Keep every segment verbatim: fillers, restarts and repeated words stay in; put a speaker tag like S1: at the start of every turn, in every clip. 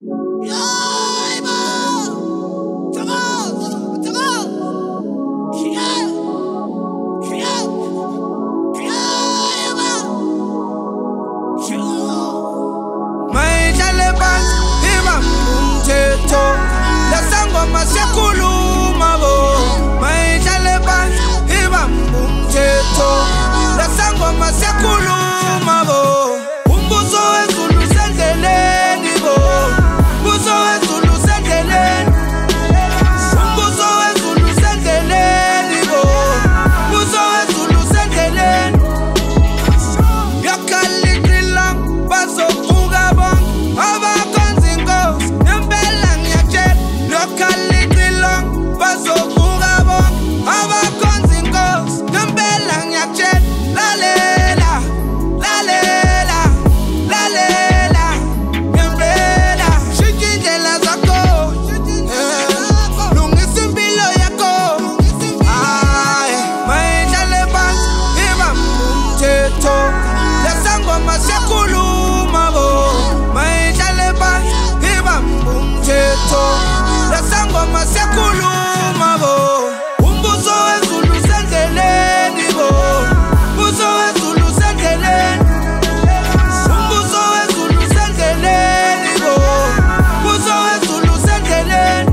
S1: Siyakhuluma bo, mayidlale phansi ibambe umthetho. Lesangoma siyakhuluma bo, umbuso wezulu usendleleni bo, umbuso wezulu usendleleni, umbuso wezulu usendleleni bo, umbuso wezulu usendleleni. Yakhala iqila bazovuka bonke abakhonza inkosi ngempela ngiyatshela. Yakhala bazovuka bonke abakhonza inkosi ngempela ngiyakutshela. Lalela, lalela, lalela ngempela. Shintsha indlela zakho, lungisa impilo yakho. Hayi, mayidlale phansi ibambe umthetho. Lesangoma siyakhuluma bo, mayidlale phansi ibambe umthetho. Lesangoma siyakhuluma bo, umbuso wezulu usendleleni bo, umbuso wezulu usendleleni, umbuso wezulu usendleleni bo, umbuso wezulu usendleleni.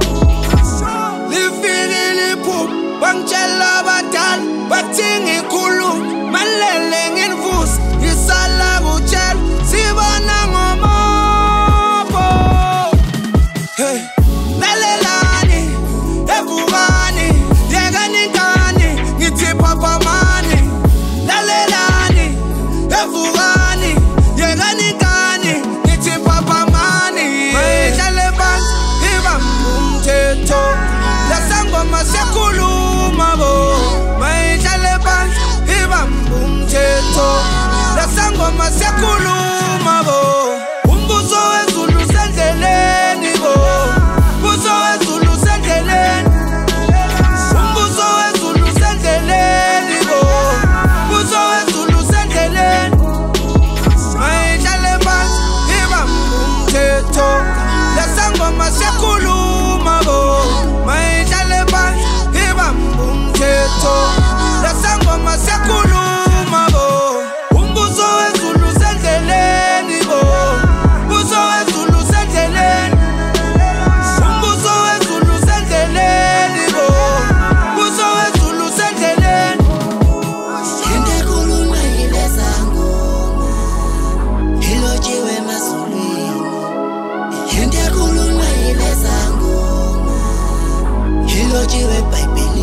S1: Lifikile iphupho bangitshela abadala bathi ngikhuluma, malele nginivusa ngisala kutshela sibona ngomobo. Hey, lalelani, evukani, yekani inkani, ngithi phapha mani. Lalelani, evukani, yekani inkani, ngithi phapha mani. Mayidlale phansi ibambe umthetho. Lesangoma siyakhuluma bo, mayidlale phansi ibambe umthetho. Lesangoma siyakhuluma bo, umbuso wezulu usendleleni bo, umbuso wezulu usendleleni, umbuso wezulu usendleleni bo, umbuso wezulu usendleleni. Mayidlale phansi ibambe umthetho. Lesangoma siyakhuluma bo, mayidlale phansi ibambe umthetho. Lesangoma siyakhuluma bo, umbuso wezulu usendleleni bo, umbuso wezulu usendleleni, umbuso wezulu usendleleni bo, umbuso wezulu usendleleni.
S2: Into ekhulunywa yileza ngoma ilotshiwe emazulwini. Into ekhulunywa yileza ngoma ilotshiwe eBhayibhelini.